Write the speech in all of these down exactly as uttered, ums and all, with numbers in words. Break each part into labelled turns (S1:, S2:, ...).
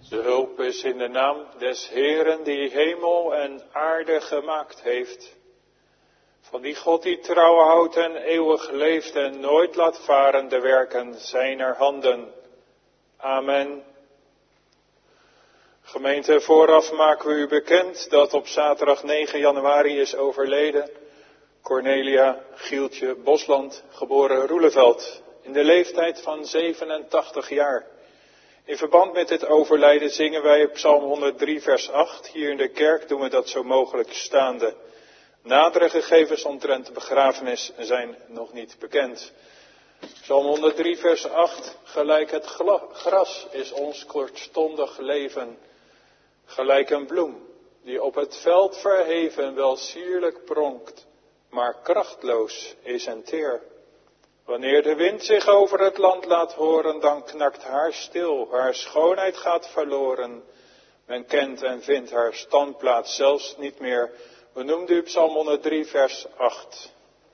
S1: De hulp is in de naam des Heeren die hemel en aarde gemaakt heeft. Van die God die trouw houdt en eeuwig leeft en nooit laat varen de werken zijner handen. Amen. Gemeente, vooraf maken we u bekend dat op zaterdag negen januari is overleden Cornelia Gieltje Bosland, geboren Roeleveld, in de leeftijd van zevenentachtig jaar. In verband met dit overlijden zingen wij Psalm honderddrie vers acht. Hier in de kerk doen we dat zo mogelijk staande. Nadere gegevens omtrent de begrafenis zijn nog niet bekend. Psalm honderddrie vers acht. Gelijk het gras is ons kortstondig leven. Gelijk een bloem die op het veld verheven wel sierlijk pronkt, maar krachtloos is en teer. Wanneer de wind zich over het land laat horen, dan knakt haar stil, haar schoonheid gaat verloren. Men kent en vindt haar standplaats zelfs niet meer. We noemden u Psalm honderddrie vers acht.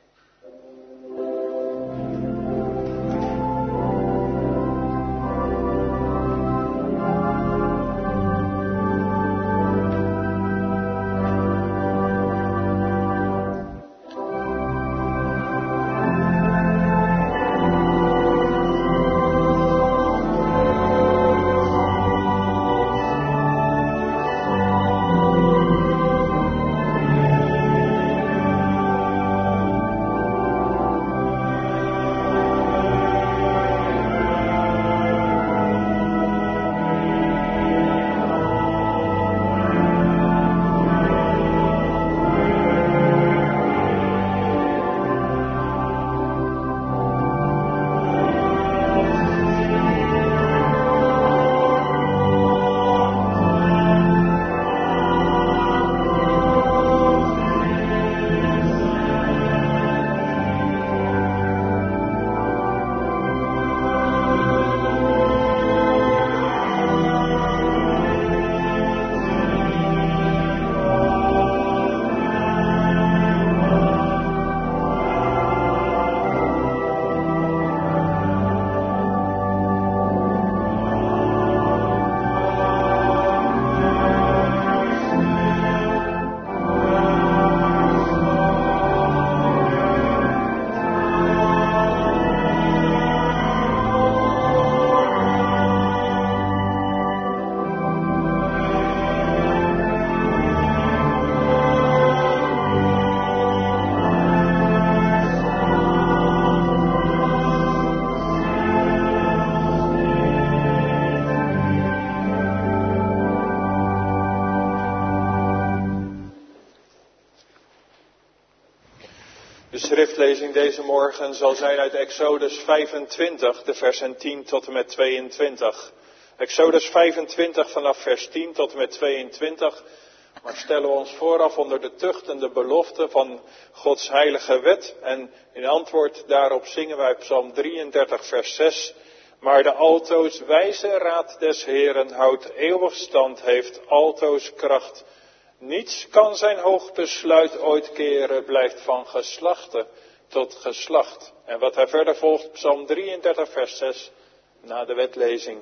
S1: De schriftlezing deze morgen zal zijn uit Exodus vijfentwintig, de versen tien tot en met tweeëntwintig. Exodus vijfentwintig vanaf vers tien tot en met tweeëntwintig. Maar stellen we ons vooraf onder de tucht en de belofte van Gods heilige wet. En in antwoord daarop zingen wij Psalm drieëndertig vers zes. Maar de altoos wijze raad des Heeren houdt eeuwig stand, heeft altoos kracht. Niets kan zijn hoog besluit ooit keren, blijft van geslachte tot geslacht. En wat hij verder volgt, Psalm drieëndertig vers zes, na de wetlezing.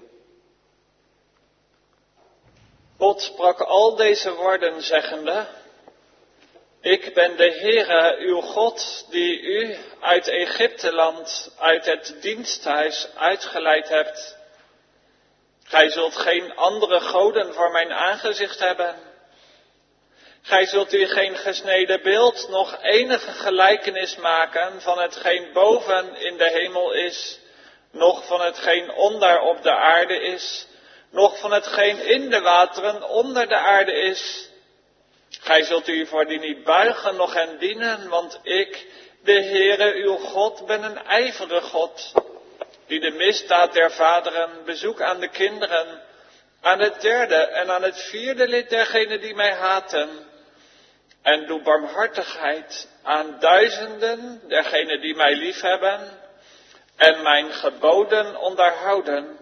S2: God sprak al deze woorden zeggende: Ik ben de Heere, uw God, die u uit Egypteland, uit het diensthuis uitgeleid hebt. Gij zult geen andere goden voor mijn aangezicht hebben. Gij zult u geen gesneden beeld, nog enige gelijkenis maken van hetgeen boven in de hemel is, noch van hetgeen onder op de aarde is, noch van hetgeen in de wateren onder de aarde is. Gij zult u voor die niet buigen, noch hen dienen, want ik, de Heere uw God, ben een ijverige God, die de misdaad der vaderen bezoek aan de kinderen, aan het derde en aan het vierde lid dergenen die mij haten, en doe barmhartigheid aan duizenden dergenen die mij liefhebben en mijn geboden onderhouden.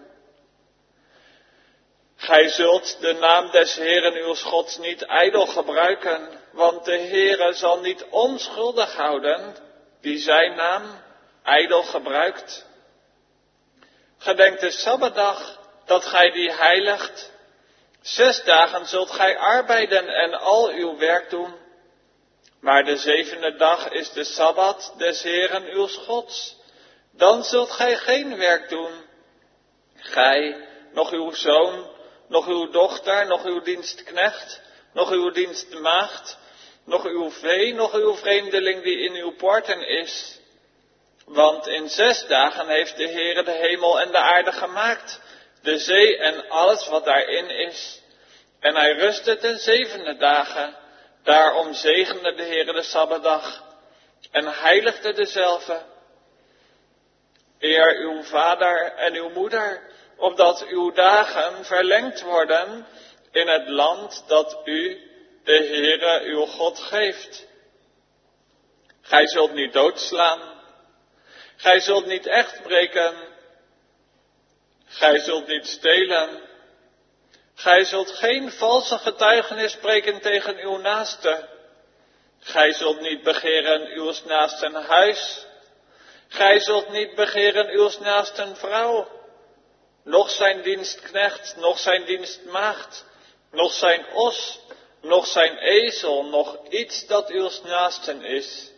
S2: Gij zult de naam des Heeren uw Gods niet ijdel gebruiken, want de Heere zal niet onschuldig houden die zijn naam ijdel gebruikt. Gedenk de Sabbatdag dat gij die heiligt. Zes dagen zult gij arbeiden en al uw werk doen. Maar de zevende dag is de Sabbat des Heeren uw Gods. Dan zult gij geen werk doen. Gij, nog uw zoon, nog uw dochter, nog uw dienstknecht, nog uw dienstmaagd, nog uw vee, nog uw vreemdeling die in uw poorten is. Want in zes dagen heeft de Heere de hemel en de aarde gemaakt, de zee en alles wat daarin is. En hij rustte ten zevende dagen. Daarom zegende de Heere de Sabbatdag en heiligde dezelve. Eer uw vader en uw moeder, opdat uw dagen verlengd worden in het land dat u, de Heere, uw God geeft. Gij zult niet doodslaan. Gij zult niet echt breken. Gij zult niet stelen. Gij zult geen valse getuigenis spreken tegen uw naaste. Gij zult niet begeren uw naasten huis. Gij zult niet begeren uw naasten vrouw. Nog zijn dienstknecht, nog zijn dienstmaagd, nog zijn os, nog zijn ezel, nog iets dat uw naasten is.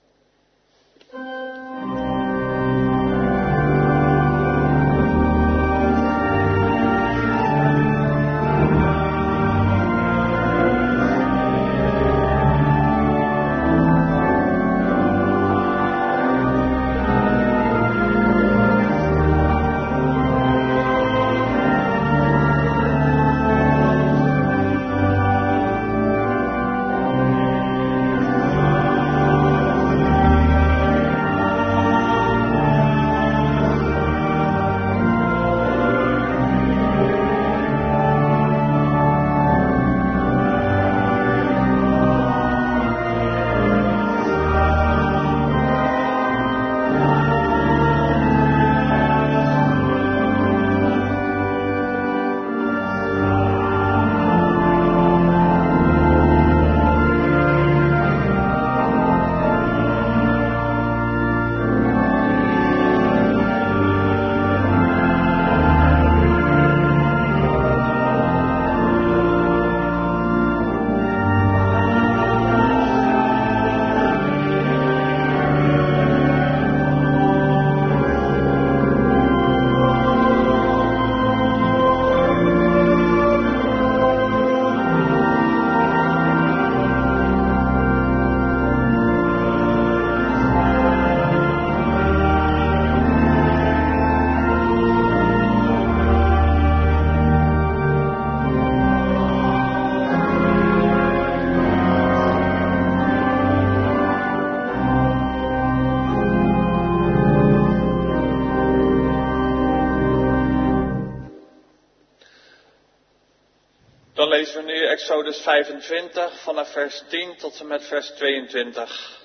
S2: Dan lezen we nu Exodus vijfentwintig vanaf vers tien tot en met vers tweeëntwintig.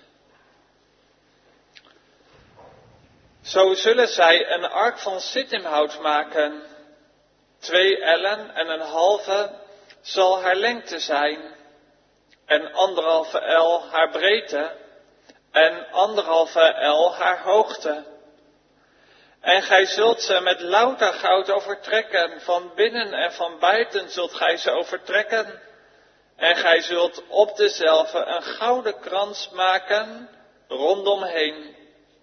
S2: Zo zullen zij een ark van sittimhout maken. Twee ellen en een halve zal haar lengte zijn, en anderhalve el haar breedte, en anderhalve el haar hoogte. En gij zult ze met louter goud overtrekken, van binnen en van buiten zult gij ze overtrekken. En gij zult op dezelve een gouden krans maken rondomheen.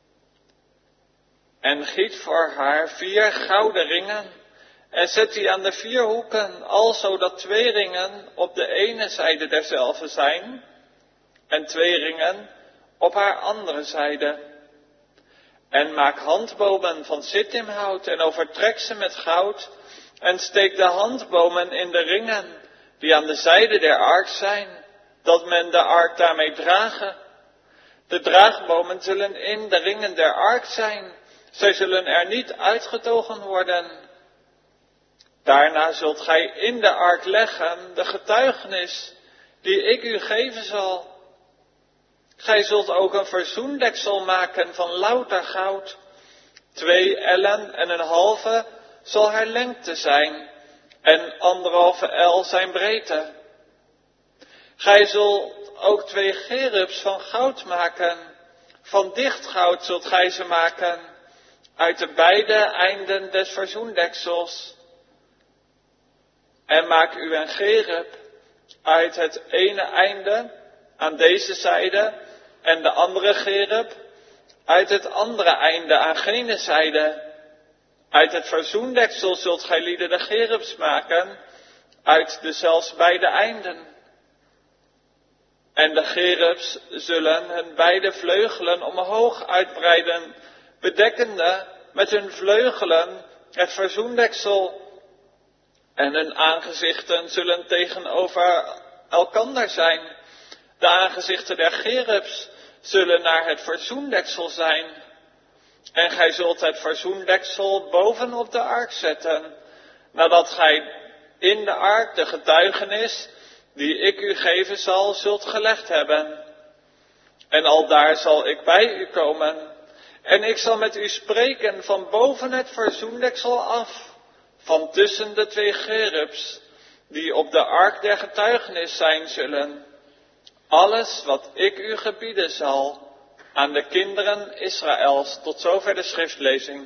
S2: En giet voor haar vier gouden ringen, en zet die aan de vier hoeken, alzo dat twee ringen op de ene zijde derzelve zijn, en twee ringen op haar andere zijde. En maak handbomen van sittimhout en overtrek ze met goud, en steek de handbomen in de ringen die aan de zijde der ark zijn, dat men de ark daarmee dragen. De draagbomen zullen in de ringen der ark zijn, zij zullen er niet uitgetogen worden. Daarna zult gij in de ark leggen de getuigenis die ik u geven zal. Gij zult ook een verzoendeksel maken van louter goud. Twee ellen en een halve zal haar lengte zijn, en anderhalve el zijn breedte. Gij zult ook twee gerubs van goud maken. Van dicht goud zult gij ze maken, uit de beide einden des verzoendeksels. En maak u een gerub uit het ene einde aan deze zijde en de andere gerub uit het andere einde aan gene zijde. Uit het verzoendeksel zult gij lieden de gerubs maken, uit dezelfs beide einden. En de gerubs zullen hun beide vleugelen omhoog uitbreiden, bedekkende met hun vleugelen het verzoendeksel. En hun aangezichten zullen tegenover elkander zijn. De aangezichten der gerubs zullen naar het verzoendeksel zijn. En gij zult het verzoendeksel bovenop de ark zetten, nadat gij in de ark de getuigenis, die ik u geven zal, zult gelegd hebben. En aldaar zal ik bij u komen, en ik zal met u spreken van boven het verzoendeksel af, van tussen de twee gerubs, die op de ark der getuigenis zijn zullen. Alles wat ik u gebieden zal aan de kinderen Israëls. Tot zover de schriftlezing.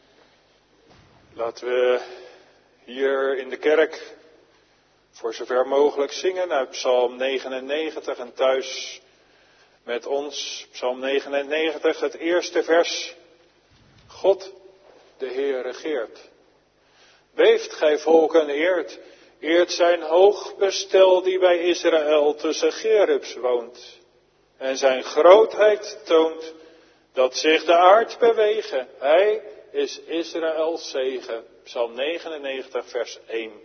S1: Laten we hier in de kerk voor zover mogelijk zingen uit Psalm negenennegentig en thuis met ons. Psalm negenennegentig, het eerste vers. God, de Heer, regeert. Beeft gij volken eert, eert zijn hoog bestel die bij Israël tussen gerubs woont. En zijn grootheid toont dat zich de aard bewegen. Hij is Israëls zegen. Psalm negenennegentig, vers één.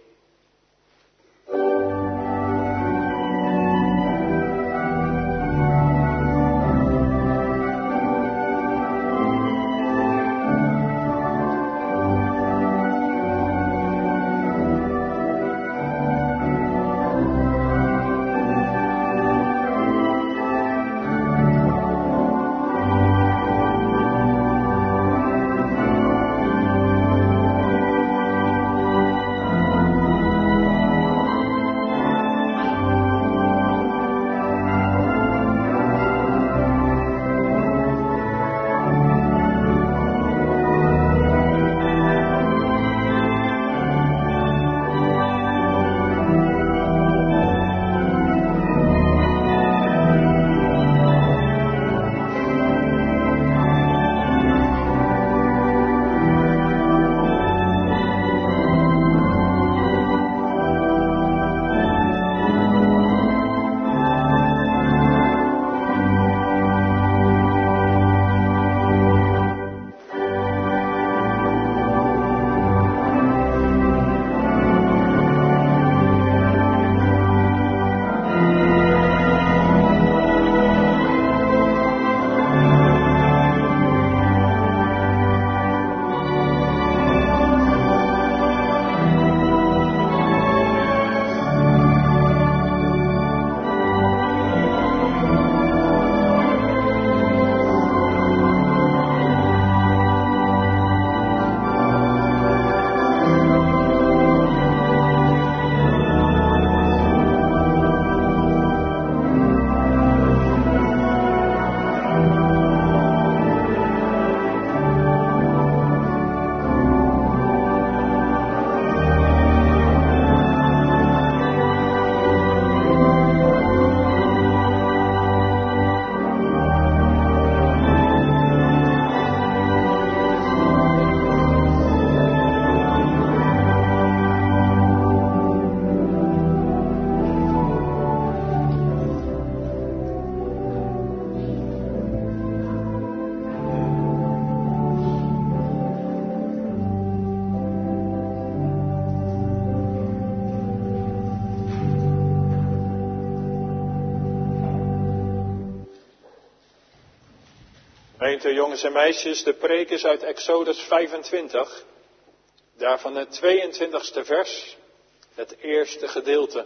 S1: Gemeente, jongens en meisjes, de preek is uit Exodus vijfentwintig, daarvan het tweeëntwintigste vers, het eerste gedeelte.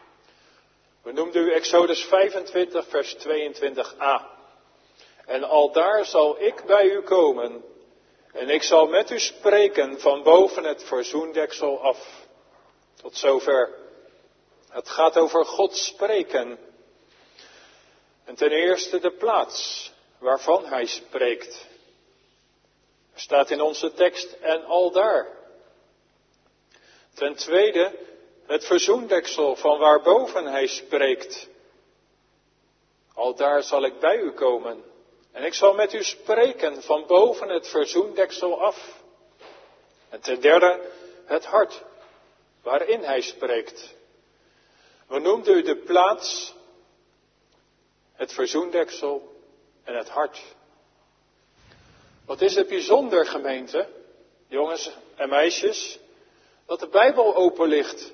S1: We noemden u Exodus vijfentwintig, vers tweeëntwintig a. En aldaar zal ik bij u komen, en ik zal met u spreken van boven het verzoendeksel af. Tot zover. Het gaat over God spreken. En ten eerste de plaats waarvan hij spreekt. Er staat in onze tekst en aldaar. Ten tweede het Het verzoendeksel van waarboven hij spreekt. Aldaar zal ik bij u komen. En ik zal met u spreken van boven het verzoendeksel af. En ten derde het hart waarin hij spreekt. We noemden u de plaats, het verzoendeksel en het hart. Wat is het bijzonder, gemeente, jongens en meisjes, dat de Bijbel open ligt.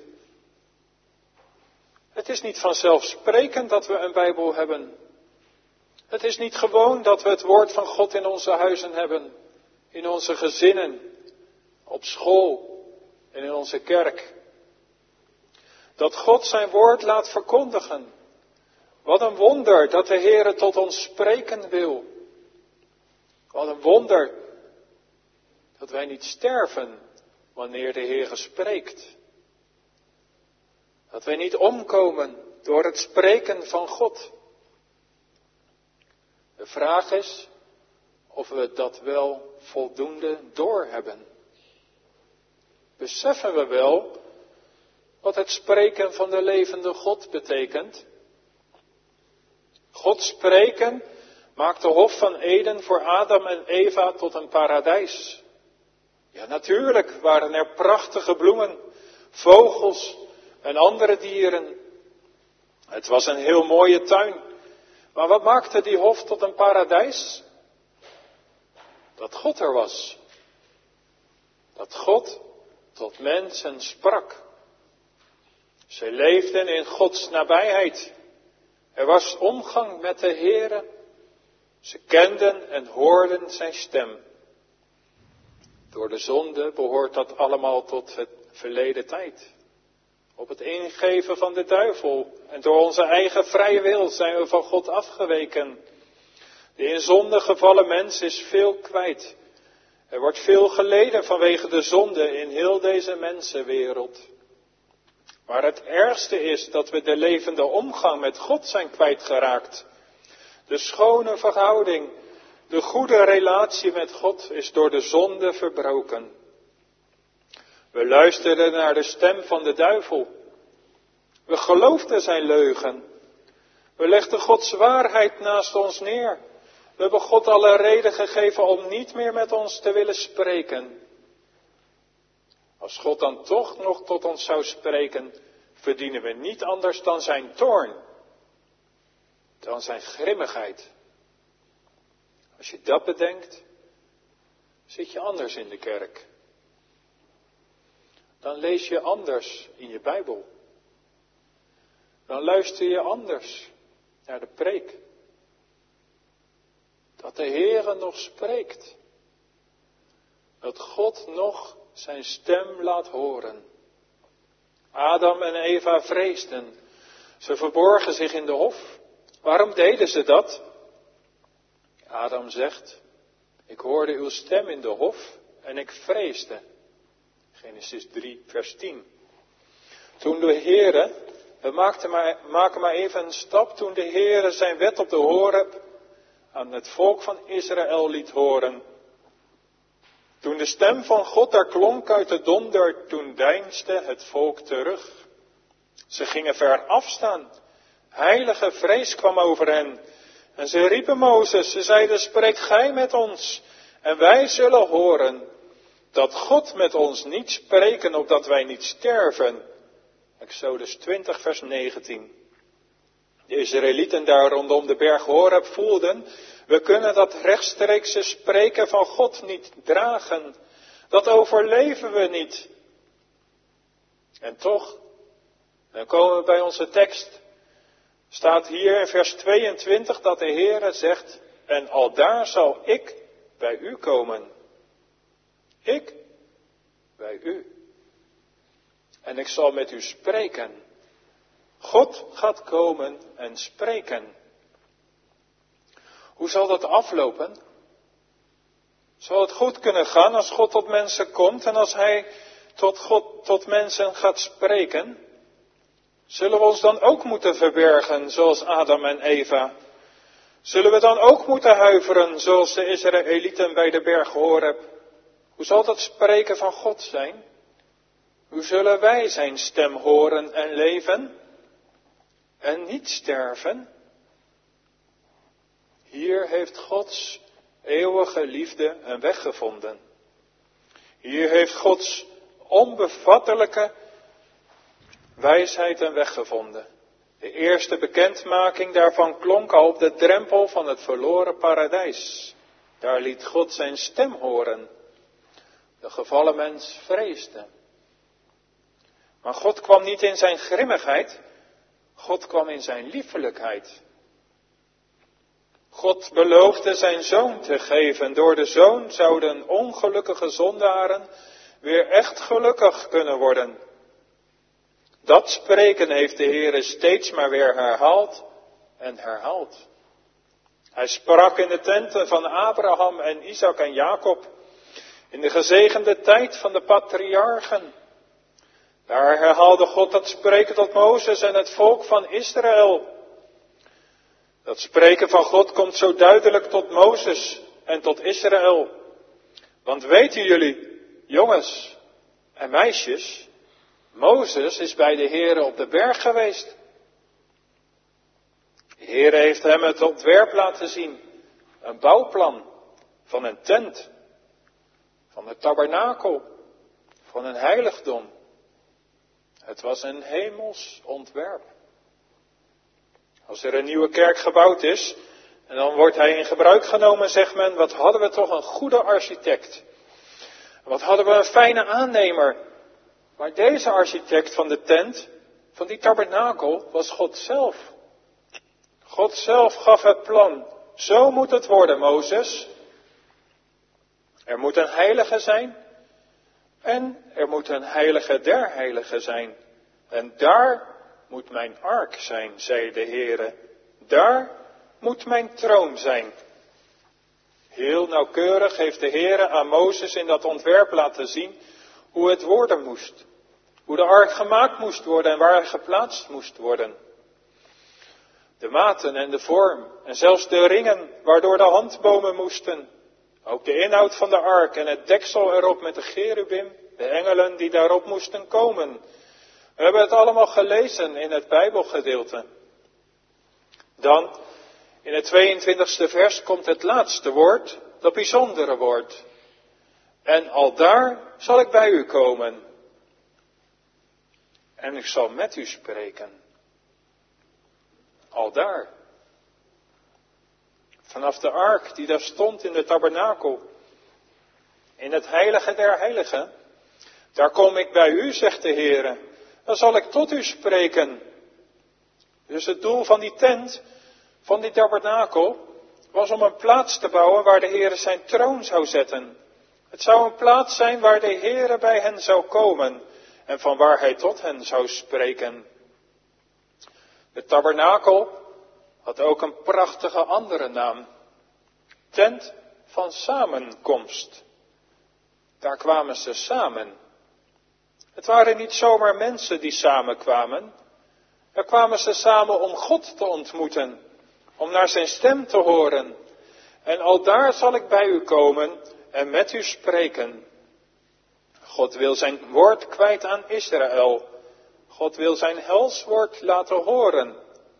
S1: Het is niet vanzelfsprekend dat we een Bijbel hebben. Het is niet gewoon dat we het woord van God in onze huizen hebben, in onze gezinnen, op school en in onze kerk. Dat God zijn woord laat verkondigen. Wat een wonder dat de Heere tot ons spreken wil. Wat een wonder dat wij niet sterven wanneer de Heere spreekt. Dat wij niet omkomen door het spreken van God. De vraag is of we dat wel voldoende doorhebben. Beseffen we wel wat het spreken van de levende God betekent? God spreken maakt de Hof van Eden voor Adam en Eva tot een paradijs. Ja, natuurlijk waren er prachtige bloemen, vogels en andere dieren. Het was een heel mooie tuin. Maar wat maakte die Hof tot een paradijs? Dat God er was. Dat God tot mensen sprak. Zij leefden in Gods nabijheid. Er was omgang met de Heere. Ze kenden en hoorden zijn stem. Door de zonde behoort dat allemaal tot het verleden tijd. Op het ingeven van de duivel en door onze eigen vrije wil zijn we van God afgeweken. De in zonde gevallen mens is veel kwijt. Er wordt veel geleden vanwege de zonde in heel deze mensenwereld. Maar het ergste is dat we de levende omgang met God zijn kwijtgeraakt. De schone verhouding, de goede relatie met God is door de zonde verbroken. We luisterden naar de stem van de duivel. We geloofden zijn leugen. We legden Gods waarheid naast ons neer. We hebben God alle reden gegeven om niet meer met ons te willen spreken. Als God dan toch nog tot ons zou spreken, verdienen we niet anders dan zijn toorn. Dan zijn grimmigheid. Als je dat bedenkt, zit je anders in de kerk. Dan lees je anders in je Bijbel. Dan luister je anders naar de preek. Dat de Heere nog spreekt. Dat God nog zijn stem laat horen. Adam en Eva vreesden. Ze verborgen zich in de hof. Waarom deden ze dat? Adam zegt, ik hoorde uw stem in de hof en ik vreesde. Genesis drie, vers tien. Toen de Heere, we maakten maar, maken maar even een stap, toen de Heere zijn wet op de Horeb aan het volk van Israël liet horen. Toen de stem van God daar klonk uit de donder, toen deinsde het volk terug. Ze gingen ver afstaan. Heilige vrees kwam over hen. En ze riepen Mozes, ze zeiden, spreek gij met ons en wij zullen horen. Dat God met ons niet spreken, opdat wij niet sterven. Exodus twintig, vers negentien. De Israëlieten daar rondom de berg Horeb voelden, we kunnen dat rechtstreekse spreken van God niet dragen. Dat overleven we niet. En toch, dan komen we bij onze tekst. Staat hier in vers tweeëntwintig dat de Heere zegt, en aldaar zal ik bij u komen. Ik bij u. En ik zal met u spreken. God gaat komen en spreken. Hoe zal dat aflopen? Zal het goed kunnen gaan als God tot mensen komt en als Hij tot, God, tot mensen gaat spreken? Zullen we ons dan ook moeten verbergen zoals Adam en Eva? Zullen we dan ook moeten huiveren zoals de Israëlieten bij de berg Horeb? Hoe zal dat spreken van God zijn? Hoe zullen wij zijn stem horen en leven en niet sterven? Hier heeft Gods eeuwige liefde een weg gevonden. Hier heeft Gods onbevattelijke wijsheid een weg gevonden. De eerste bekendmaking daarvan klonk al op de drempel van het verloren paradijs. Daar liet God zijn stem horen. De gevallen mens vreesde. Maar God kwam niet in zijn grimmigheid. God kwam in zijn liefelijkheid. God beloofde zijn zoon te geven. Door de zoon zouden ongelukkige zondaren weer echt gelukkig kunnen worden. Dat spreken heeft de Heere steeds maar weer herhaald en herhaald. Hij sprak in de tenten van Abraham en Isaac en Jacob. In de gezegende tijd van de patriarchen. Daar herhaalde God dat spreken tot Mozes en het volk van Israël. Dat spreken van God komt zo duidelijk tot Mozes en tot Israël. Want weten jullie, jongens en meisjes, Mozes is bij de Heere op de berg geweest. De Heere heeft hem het ontwerp laten zien. Een bouwplan van een tent, van een tabernakel, van een heiligdom. Het was een hemels ontwerp. Als er een nieuwe kerk gebouwd is, en dan wordt hij in gebruik genomen, zegt men, wat hadden we toch een goede architect. Wat hadden we een fijne aannemer. Maar deze architect van de tent, van die tabernakel, was God zelf. God zelf gaf het plan. Zo moet het worden, Mozes. Er moet een heilige zijn. En er moet een heilige der heiligen zijn. En daar moet mijn ark zijn, zei de Heere. Daar moet mijn troon zijn. Heel nauwkeurig heeft de Heere aan Mozes in dat ontwerp laten zien hoe het worden moest. Hoe de ark gemaakt moest worden en waar hij geplaatst moest worden. De maten en de vorm en zelfs de ringen waardoor de handbomen moesten. Ook de inhoud van de ark en het deksel erop met de cherubim, de engelen die daarop moesten komen. We hebben het allemaal gelezen in het Bijbelgedeelte. Dan, in het tweeëntwintigste vers komt het laatste woord, dat bijzondere woord. En aldaar zal ik bij u komen. En ik zal met u spreken. Aldaar. Vanaf de ark die daar stond in de tabernakel. In het heilige der heiligen. Daar kom ik bij u, zegt de Heere. Dan zal ik tot u spreken. Dus het doel van die tent, van die tabernakel, was om een plaats te bouwen waar de Heere zijn troon zou zetten. Het zou een plaats zijn waar de Heere bij hen zou komen en van waar hij tot hen zou spreken. De tabernakel had ook een prachtige andere naam. Tent van samenkomst. Daar kwamen ze samen. Het waren niet zomaar mensen die samenkwamen. Daar kwamen ze samen om God te ontmoeten. Om naar zijn stem te horen. En aldaar zal ik bij u komen en met u spreken. God wil zijn woord kwijt aan Israël. God wil zijn helswoord laten horen.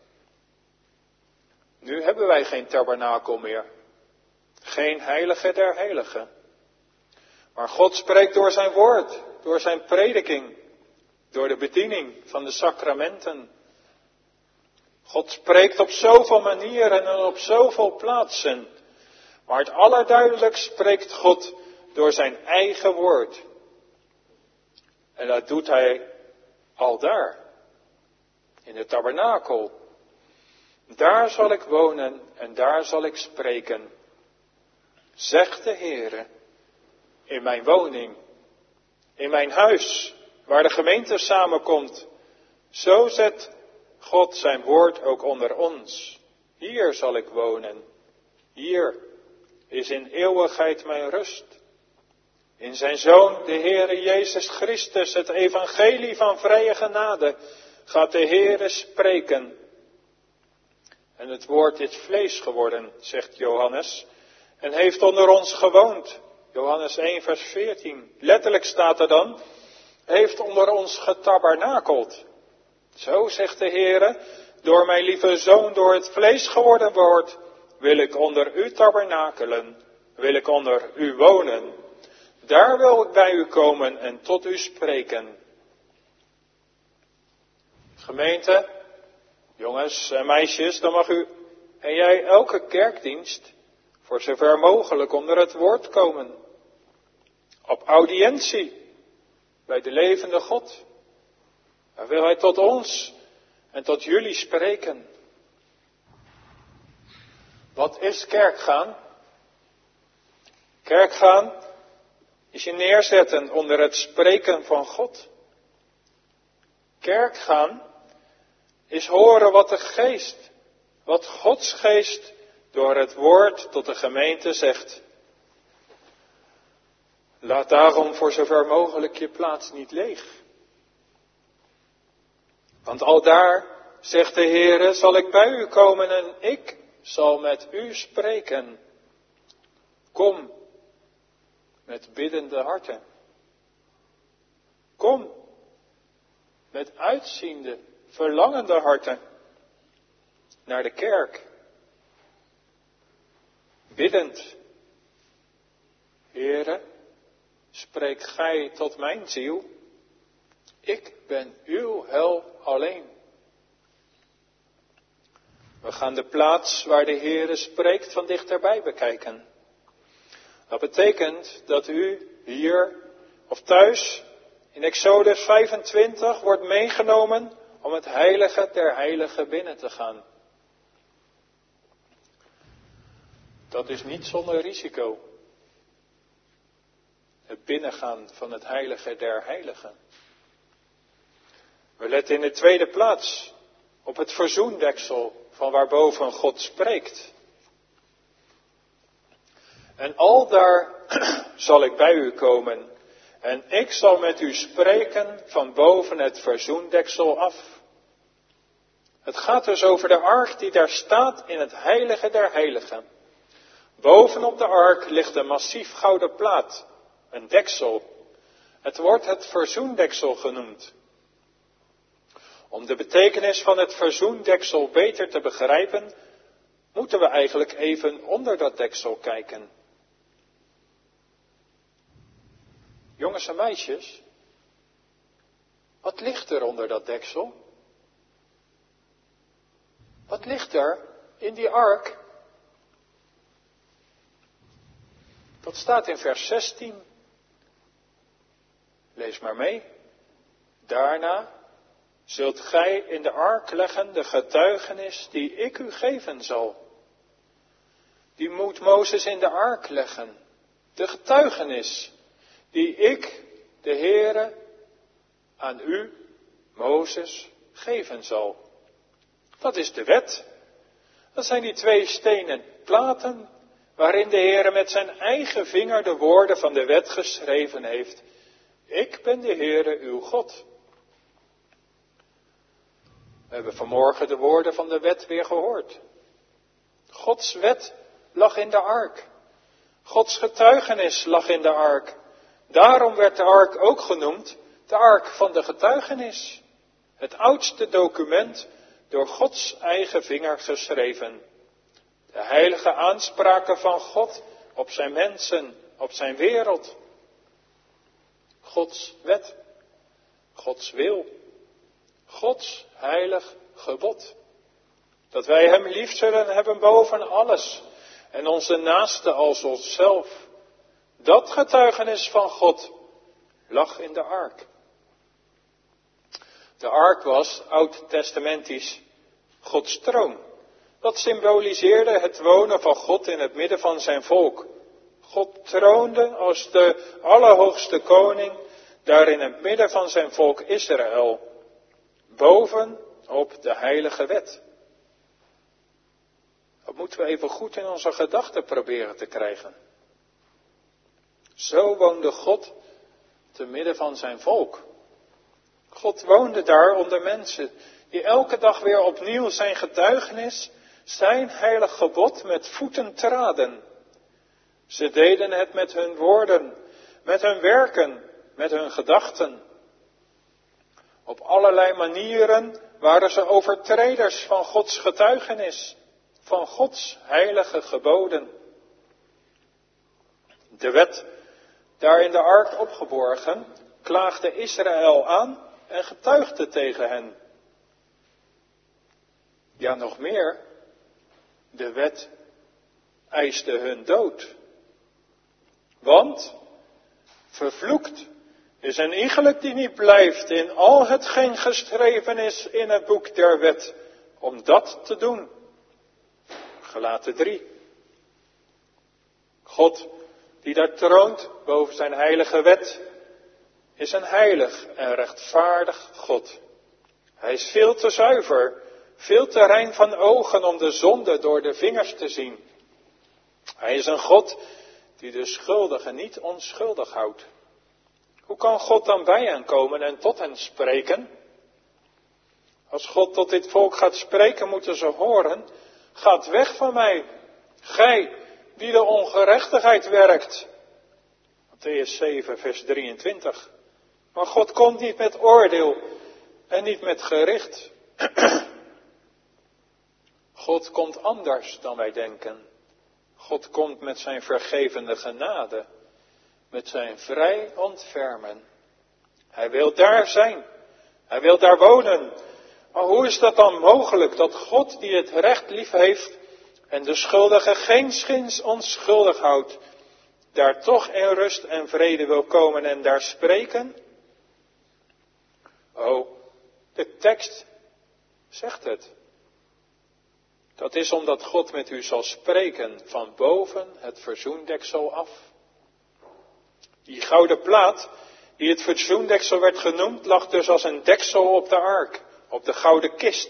S1: Nu hebben wij geen tabernakel meer. Geen heilige der heiligen. Maar God spreekt door zijn woord, door zijn prediking, door de bediening van de sacramenten. God spreekt op zoveel manieren en op zoveel plaatsen. Maar het allerduidelijkst spreekt God door zijn eigen woord. En dat doet hij aldaar, in de tabernakel. Daar zal ik wonen en daar zal ik spreken. Zegt de Heere, in mijn woning, in mijn huis, waar de gemeente samenkomt. Zo zet God zijn woord ook onder ons. Hier zal ik wonen. Hier is in eeuwigheid mijn rust. In zijn Zoon, de Heere Jezus Christus, het evangelie van vrije genade, gaat de Heere spreken. En het woord is vlees geworden, zegt Johannes, en heeft onder ons gewoond. Johannes één vers veertien. Letterlijk staat er dan, heeft onder ons getabernakeld. Zo zegt de Heere, door mijn lieve Zoon door het vlees geworden wordt, wil ik onder u tabernakelen, wil ik onder u wonen. Daar wil ik bij u komen en tot u spreken. Gemeente, jongens en meisjes, dan mag u en jij elke kerkdienst voor zover mogelijk onder het woord komen. Op audiëntie bij de levende God. Daar wil hij tot ons en tot jullie spreken. Wat is kerkgaan? Kerkgaan is je neerzetten onder het spreken van God. Kerkgaan is horen wat de geest, wat Gods geest door het woord tot de gemeente zegt. Laat daarom voor zover mogelijk je plaats niet leeg. Want aldaar, zegt de Heere, zal ik bij u komen en ik zal met u spreken. Kom met biddende harten. Kom met uitziende, verlangende harten naar de kerk. Biddend. Heere, spreek gij tot mijn ziel. Ik ben uw hel alleen. We gaan de plaats waar de Heere spreekt van dichterbij bekijken. Dat betekent dat u hier of thuis in Exodus vijfentwintig wordt meegenomen om het heilige der heiligen binnen te gaan. Dat is niet zonder risico. Het binnengaan van het heilige der heiligen. We letten in de tweede plaats op het verzoendeksel van waarboven God spreekt. En aldaar zal ik bij u komen en ik zal met u spreken van boven het verzoendeksel af. Het gaat dus over de ark die daar staat in het heilige der heiligen. Bovenop de ark ligt een massief gouden plaat, een deksel. Het wordt het verzoendeksel genoemd. Om de betekenis van het verzoendeksel beter te begrijpen, moeten we eigenlijk even onder dat deksel kijken. Jongens en meisjes, wat ligt er onder dat deksel? Wat ligt er in die ark? Dat staat in vers zestien. Lees maar mee. Daarna zult gij in de ark leggen de getuigenis die ik u geven zal. Die moet Mozes in de ark leggen. De getuigenis die ik, de Heere, aan u, Mozes, geven zal. Dat is de wet. Dat zijn die twee stenen platen waarin de Heere met zijn eigen vinger de woorden van de wet geschreven heeft. Ik ben de Heere uw God. We hebben vanmorgen de woorden van de wet weer gehoord. Gods wet lag in de ark. Gods getuigenis lag in de ark. Daarom werd de ark ook genoemd de ark van de getuigenis. Het oudste document door Gods eigen vinger geschreven. De heilige aanspraken van God op zijn mensen, op zijn wereld. Gods wet, Gods wil, Gods heilig gebod. Dat wij hem lief zullen hebben boven alles en onze naaste als onszelf. Dat getuigenis van God lag in de ark. De ark was oud-testamentisch Gods troon. Dat symboliseerde het wonen van God in het midden van zijn volk. God troonde als de allerhoogste koning daar in het midden van zijn volk Israël. Boven op de heilige wet. Dat moeten we even goed in onze gedachten proberen te krijgen. Zo woonde God te midden van zijn volk. God woonde daar onder mensen die elke dag weer opnieuw zijn getuigenis, zijn heilig gebod met voeten traden. Ze deden het met hun woorden, met hun werken, met hun gedachten. Op allerlei manieren waren ze overtreders van Gods getuigenis, van Gods heilige geboden. De wet, daar in de ark opgeborgen, klaagde Israël aan en getuigde tegen hen. Ja, nog meer, de wet eiste hun dood. Want, vervloekt is een iegelijk die niet blijft in al hetgeen geschreven is in het boek der wet, om dat te doen. Galaten drie. God, die daar troont boven zijn heilige wet, is een heilig en rechtvaardig God. Hij is veel te zuiver, veel te rein van ogen om de zonde door de vingers te zien. Hij is een God die de schuldigen niet onschuldig houdt. Hoe kan God dan bij hen komen en tot hen spreken? Als God tot dit volk gaat spreken, moeten ze horen: gaat weg van mij, gij die de ongerechtigheid werkt. Mattheüs zeven, vers drieëntwintig. Maar God komt niet met oordeel en niet met gericht. God komt anders dan wij denken. God komt met zijn vergevende genade, met zijn vrij ontfermen. Hij wil daar zijn, hij wil daar wonen. Maar hoe is dat dan mogelijk dat God die het recht lief heeft en de schuldige geenszins onschuldig houdt, daar toch in rust en vrede wil komen en daar spreken? Oh, de tekst zegt het. Dat is omdat God met u zal spreken van boven het verzoendeksel af. Die gouden plaat, die het verzoendeksel werd genoemd, lag dus als een deksel op de ark, op de gouden kist.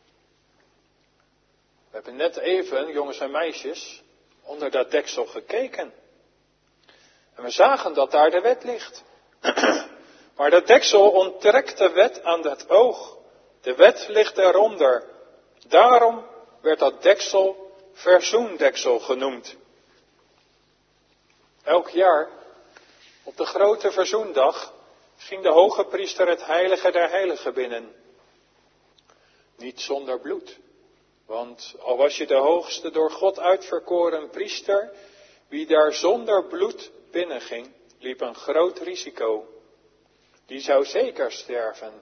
S1: We hebben net even, jongens en meisjes, onder dat deksel gekeken. En we zagen dat daar de wet ligt. Maar dat deksel onttrekt de wet aan het oog. De wet ligt eronder. Daarom werd dat deksel verzoendeksel genoemd. Elk jaar, op de grote verzoendag, ging de hoge priester het heilige der heiligen binnen. Niet zonder bloed. Want al was je de hoogste door God uitverkoren priester, wie daar zonder bloed binnenging, liep een groot risico. Die zou zeker sterven.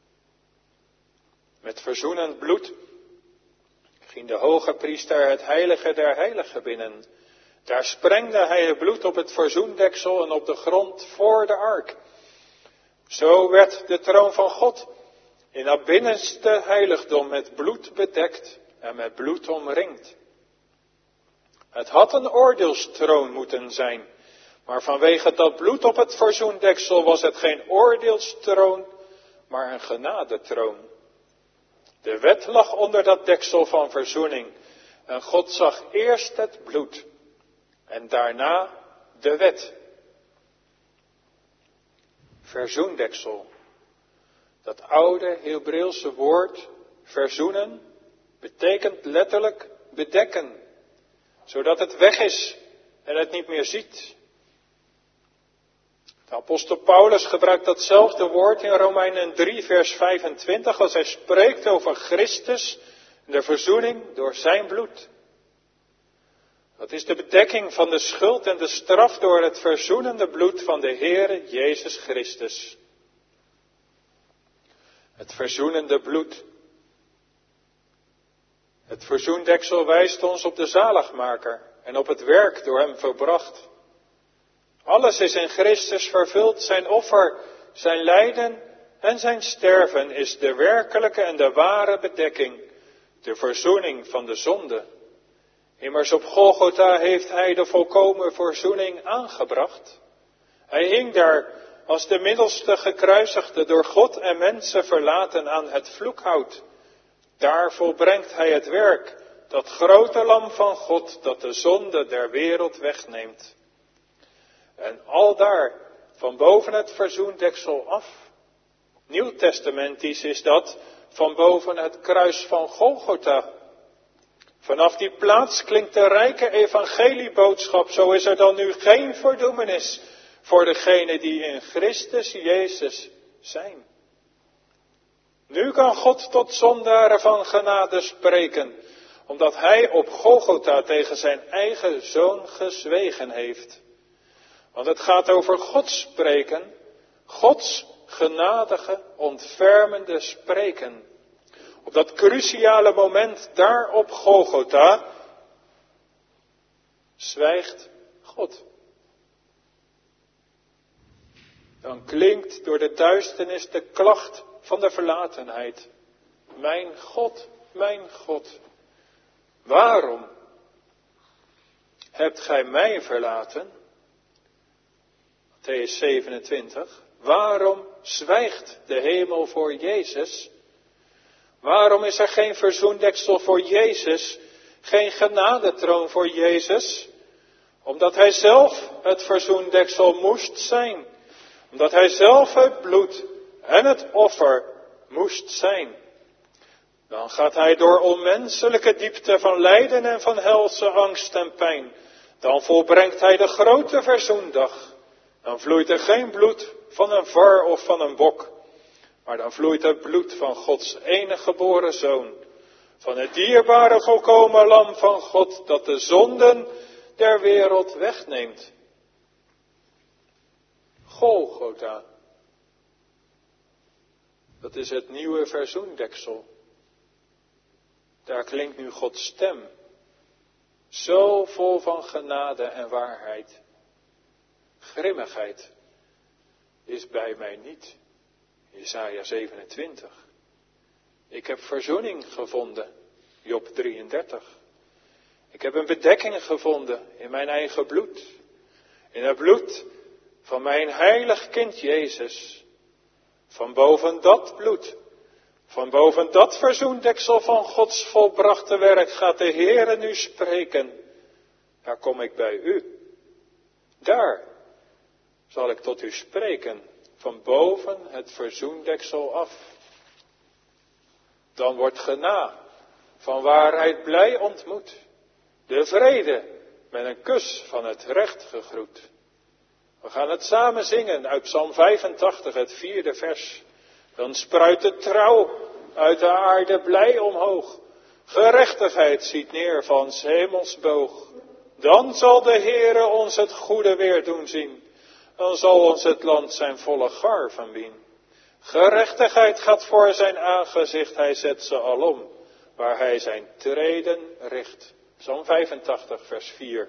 S1: Met verzoenend bloed ging de hoge priester het heilige der heiligen binnen. Daar sprengde hij het bloed op het verzoendeksel en op de grond voor de ark. Zo werd de troon van God in dat binnenste heiligdom met bloed bedekt en met bloed omringd. Het had een oordeelstroon moeten zijn, maar vanwege dat bloed op het verzoendeksel was het geen oordeelstroon, maar een genadetroon. De wet lag onder dat deksel van verzoening en God zag eerst het bloed en daarna de wet. Verzoendeksel. Dat oude Hebreeuwse woord verzoenen betekent letterlijk bedekken, zodat het weg is en het niet meer ziet. De apostel Paulus gebruikt datzelfde woord in Romeinen drie vers vijfentwintig als hij spreekt over Christus en de verzoening door zijn bloed. Dat is de bedekking van de schuld en de straf door het verzoenende bloed van de Heere Jezus Christus. Het verzoenende bloed. Het verzoendeksel wijst ons op de zaligmaker en op het werk door hem volbracht. Alles is in Christus vervuld, zijn offer, zijn lijden en zijn sterven is de werkelijke en de ware bedekking, de verzoening van de zonde. Immers op Golgotha heeft hij de volkomen verzoening aangebracht. Hij hing daar als de middelste gekruisigde, door God en mensen verlaten aan het vloekhout. Daar volbrengt hij het werk, dat grote lam van God dat de zonde der wereld wegneemt. En aldaar, van boven het verzoendeksel af, nieuwtestamentisch is dat, van boven het kruis van Golgotha. Vanaf die plaats klinkt de rijke evangelieboodschap, zo is er dan nu geen verdoemenis voor degenen die in Christus Jezus zijn. Nu kan God tot zondaren van genade spreken, omdat hij op Golgotha tegen zijn eigen zoon gezwegen heeft. Want het gaat over Gods spreken, Gods genadige, ontfermende spreken. Op dat cruciale moment daar op Golgotha zwijgt God. Dan klinkt door de duisternis de klacht van de verlatenheid. Mijn God, mijn God, waarom hebt gij mij verlaten? Mattheüs zevenentwintig. Waarom zwijgt de hemel voor Jezus? Waarom is er geen verzoendeksel voor Jezus? Geen genadetroon voor Jezus? Omdat hij zelf het verzoendeksel moest zijn. Omdat hij zelf het bloed en het offer moest zijn. Dan gaat hij door onmenselijke diepte van lijden en van helse angst en pijn. Dan volbrengt hij de grote verzoendag. Dan vloeit er geen bloed van een var of van een bok. Maar dan vloeit het bloed van Gods enige geboren Zoon. Van het dierbare volkomen lam van God dat de zonden der wereld wegneemt. Golgotha. Dat is het nieuwe verzoendeksel. Daar klinkt nu Gods stem. Zo vol van genade en waarheid. Grimmigheid is bij mij niet. Jesaja zevenentwintig. Ik heb verzoening gevonden. Job drieëndertig. Ik heb een bedekking gevonden in mijn eigen bloed. In het bloed van mijn heilig kind Jezus. Van boven dat bloed, van boven dat verzoendeksel van Gods volbrachte werk gaat de Heere nu spreken. Daar kom ik bij u. Daar zal ik tot u spreken, van boven het verzoendeksel af. Dan wordt gena van waarheid blij ontmoet. De vrede met een kus van het recht gegroet. We gaan het samen zingen uit Psalm vijfentachtig, het vierde vers. Dan spruit de trouw uit de aarde blij omhoog. Gerechtigheid ziet neer van 's hemels boog. Dan zal de Heere ons het goede weer doen zien. Dan zal ons het land zijn volle gar van wien. Gerechtigheid gaat voor zijn aangezicht, hij zet ze alom. Waar hij zijn treden richt. Psalm vijfentachtig, vers vier.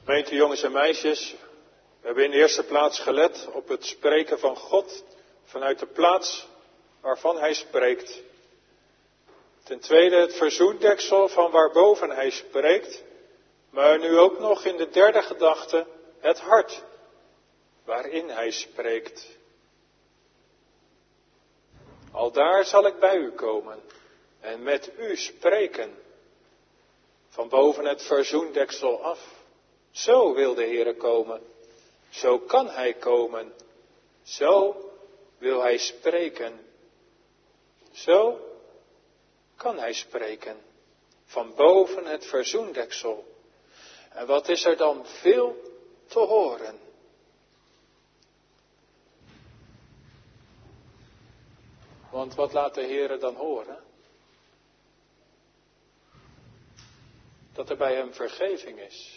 S1: Gemeente jongens en meisjes, we hebben in de eerste plaats gelet op het spreken van God vanuit de plaats waarvan hij spreekt. Ten tweede het verzoendeksel van waarboven hij spreekt, maar nu ook nog in de derde gedachte het hart waarin hij spreekt. Aldaar zal ik bij u komen en met u spreken, van boven het verzoendeksel af. Zo wil de Heere komen, zo kan hij komen, zo wil hij spreken, zo kan hij spreken, van boven het verzoendeksel. En wat is er dan veel te horen? Want wat laat de Heere dan horen? Dat er bij hem vergeving is.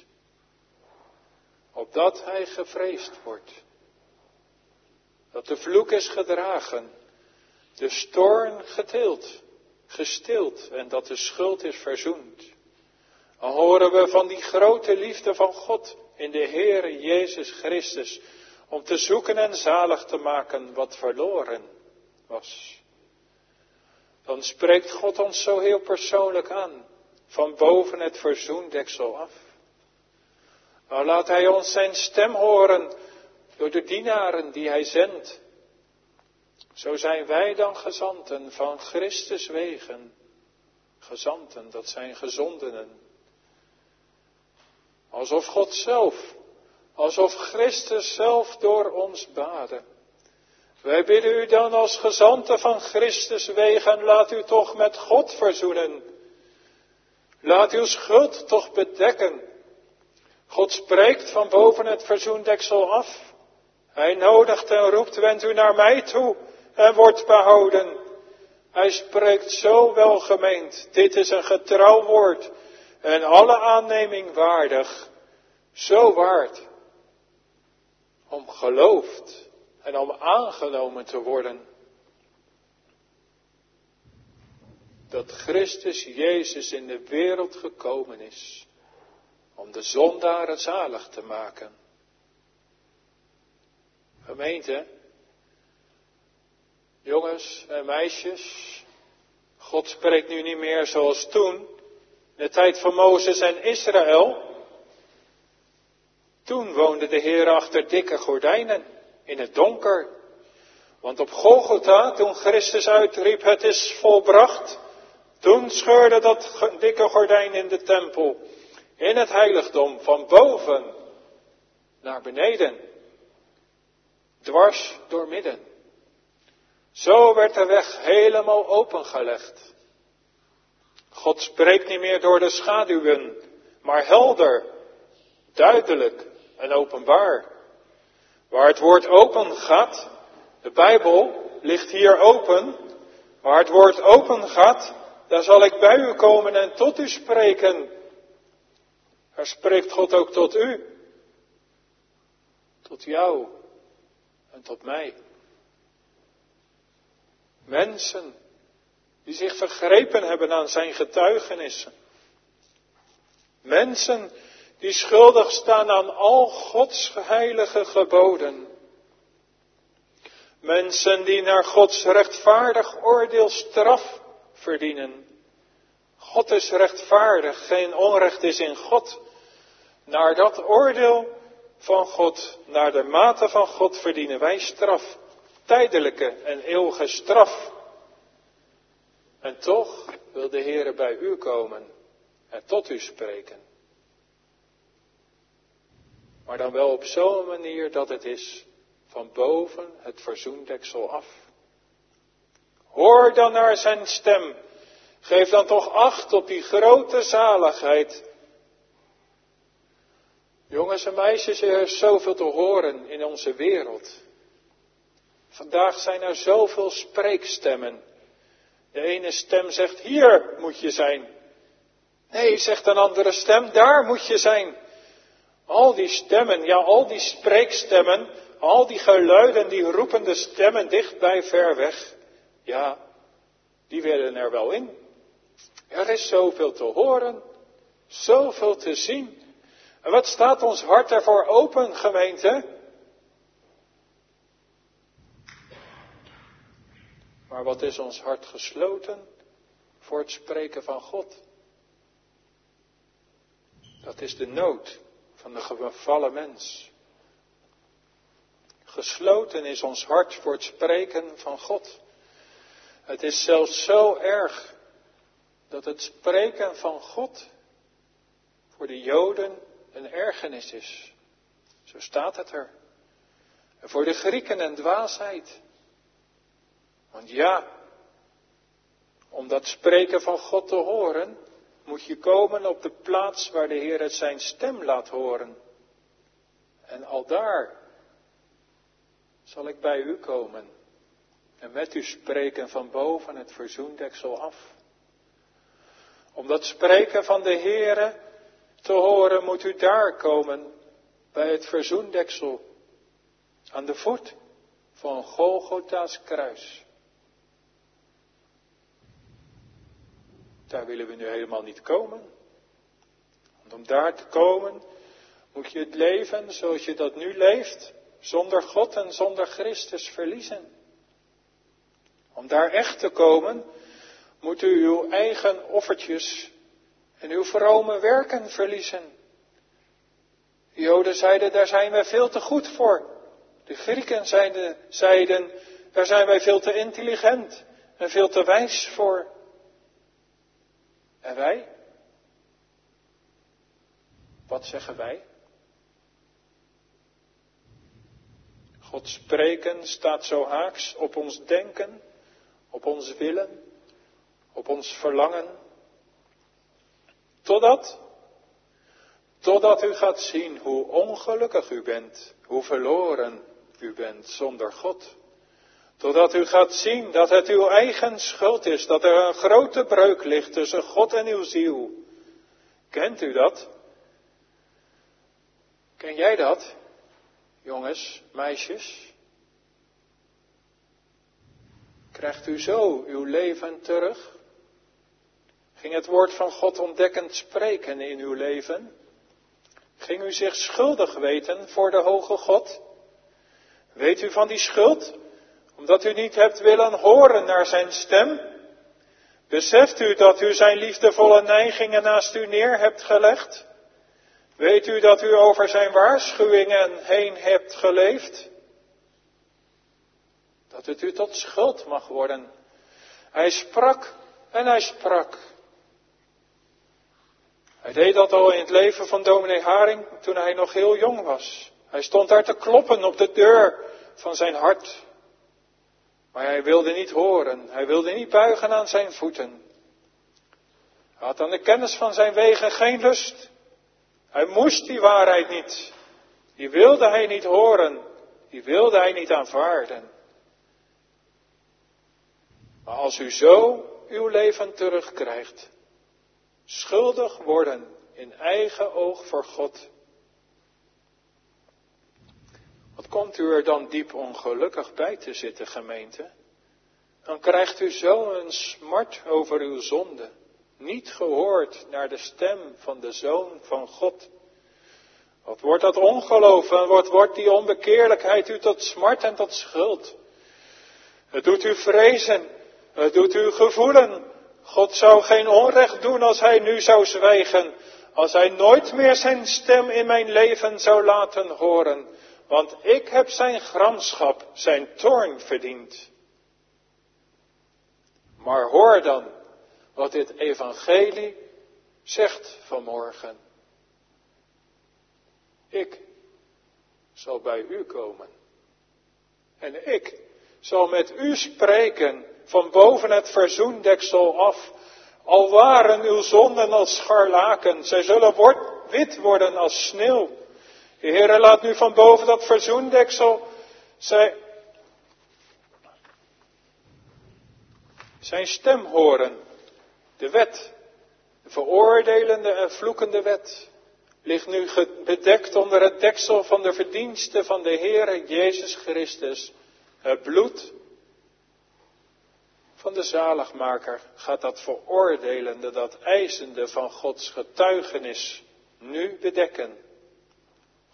S1: Opdat hij gevreesd wordt. Dat de vloek is gedragen. De storm getild, gestild en dat de schuld is verzoend. Dan horen we van die grote liefde van God in de Heere Jezus Christus. Om te zoeken en zalig te maken wat verloren was. Dan spreekt God ons zo heel persoonlijk aan. Van boven het verzoendeksel af. Dan laat hij ons zijn stem horen door de dienaren die hij zendt. Zo zijn wij dan gezanten van Christus wegen. Gezanten, dat zijn gezondenen. Alsof God zelf, alsof Christus zelf door ons baadde. Wij bidden u dan als gezanten van Christus wegen, laat u toch met God verzoenen. Laat uw schuld toch bedekken. God spreekt van boven het verzoendeksel af. Hij nodigt en roept, wend u naar mij toe en wordt behouden. Hij spreekt zo welgemeend. Dit is een getrouw woord en alle aanneming waardig. Zo waard om geloofd en om aangenomen te worden. Dat Christus Jezus in de wereld gekomen is om de zondaren zalig te maken. Gemeente, jongens en meisjes, God spreekt nu niet meer zoals toen, in de tijd van Mozes en Israël. Toen woonde de Heer achter dikke gordijnen, in het donker. Want op Golgotha, toen Christus uitriep, het is volbracht, toen scheurde dat dikke gordijn in de tempel, in het heiligdom, van boven naar beneden, dwars door midden. Zo werd de weg helemaal opengelegd. God spreekt niet meer door de schaduwen, maar helder, duidelijk en openbaar. Waar het woord open gaat, de Bijbel ligt hier open, waar het woord open gaat, daar zal ik bij u komen en tot u spreken. Er spreekt God ook tot u, tot jou en tot mij. Mensen die zich vergrepen hebben aan zijn getuigenissen. Mensen die schuldig staan aan al Gods heilige geboden. Mensen die naar Gods rechtvaardig oordeel straf verdienen. God is rechtvaardig, geen onrecht is in God. Naar dat oordeel van God, naar de mate van God verdienen wij straf. Tijdelijke en eeuwige straf. En toch wil de Heere bij u komen en tot u spreken. Maar dan wel op zo'n manier dat het is van boven het verzoendeksel af. Hoor dan naar zijn stem. Geef dan toch acht op die grote zaligheid. Jongens en meisjes, er is zoveel te horen in onze wereld. Vandaag zijn er zoveel spreekstemmen. De ene stem zegt, hier moet je zijn. Nee, zegt een andere stem, daar moet je zijn. Al die stemmen, ja, al die spreekstemmen, al die geluiden, die roepende stemmen dichtbij, ver weg. Ja, die willen er wel in. Er is zoveel te horen, zoveel te zien. En wat staat ons hart ervoor open, gemeente? Maar wat is ons hart gesloten voor het spreken van God? Dat is de nood van de gevallen mens. Gesloten is ons hart voor het spreken van God. Het is zelfs zo erg dat het spreken van God voor de Joden een ergernis is. Zo staat het er. En voor de Grieken een dwaasheid. Want ja, om dat spreken van God te horen, moet je komen op de plaats waar de Heer het zijn stem laat horen. En al daar zal ik bij u komen en met u spreken van boven het verzoendeksel af. Om dat spreken van de Heere te horen, moet u daar komen bij het verzoendeksel aan de voet van Golgotha's kruis. Daar willen we nu helemaal niet komen. Want om daar te komen moet je het leven zoals je dat nu leeft, zonder God en zonder Christus verliezen. Om daar echt te komen moet u uw eigen offertjes en uw vrome werken verliezen. De Joden zeiden, daar zijn wij veel te goed voor. De Grieken zeiden, zeiden, daar zijn wij veel te intelligent en veel te wijs voor. En wij? Wat zeggen wij? God spreken staat zo haaks op ons denken, op ons willen, op ons verlangen. Totdat, totdat u gaat zien hoe ongelukkig u bent, hoe verloren u bent zonder God. Totdat u gaat zien dat het uw eigen schuld is, dat er een grote breuk ligt tussen God en uw ziel. Kent u dat? Ken jij dat, jongens, meisjes? Krijgt u zo uw leven terug? Ging het woord van God ontdekkend spreken in uw leven? Ging u zich schuldig weten voor de hoge God? Weet u van die schuld? Omdat u niet hebt willen horen naar zijn stem? Beseft u dat u zijn liefdevolle neigingen naast u neer hebt gelegd? Weet u dat u over zijn waarschuwingen heen hebt geleefd? Dat het u tot schuld mag worden. Hij sprak en hij sprak. Hij deed dat al in het leven van dominee Haring toen hij nog heel jong was. Hij stond daar te kloppen op de deur van zijn hart. Maar hij wilde niet horen, hij wilde niet buigen aan zijn voeten. Hij had aan de kennis van zijn wegen geen lust. Hij moest die waarheid niet. Die wilde hij niet horen, die wilde hij niet aanvaarden. Maar als u zo uw leven terugkrijgt, schuldig worden in eigen oog voor God, wat komt u er dan diep ongelukkig bij te zitten, gemeente? Dan krijgt u zo een smart over uw zonde, niet gehoord naar de stem van de Zoon van God. Wat wordt dat ongeloof en wat wordt die onbekeerlijkheid u tot smart en tot schuld? Het doet u vrezen, het doet u gevoelen. God zou geen onrecht doen als hij nu zou zwijgen, als hij nooit meer zijn stem in mijn leven zou laten horen. Want ik heb zijn gramschap, zijn toorn verdiend. Maar hoor dan wat dit evangelie zegt vanmorgen. Ik zal bij u komen. En ik zal met u spreken van boven het verzoendeksel af. Al waren uw zonden als scharlaken, zij zullen word, wit worden als sneeuw. De Heere laat nu van boven dat verzoendeksel zijn, zijn stem horen. De wet, de veroordelende en vloekende wet, ligt nu bedekt onder het deksel van de verdiensten van de Heere Jezus Christus. Het bloed van de zaligmaker gaat dat veroordelende, dat eisende van Gods getuigenis nu bedekken.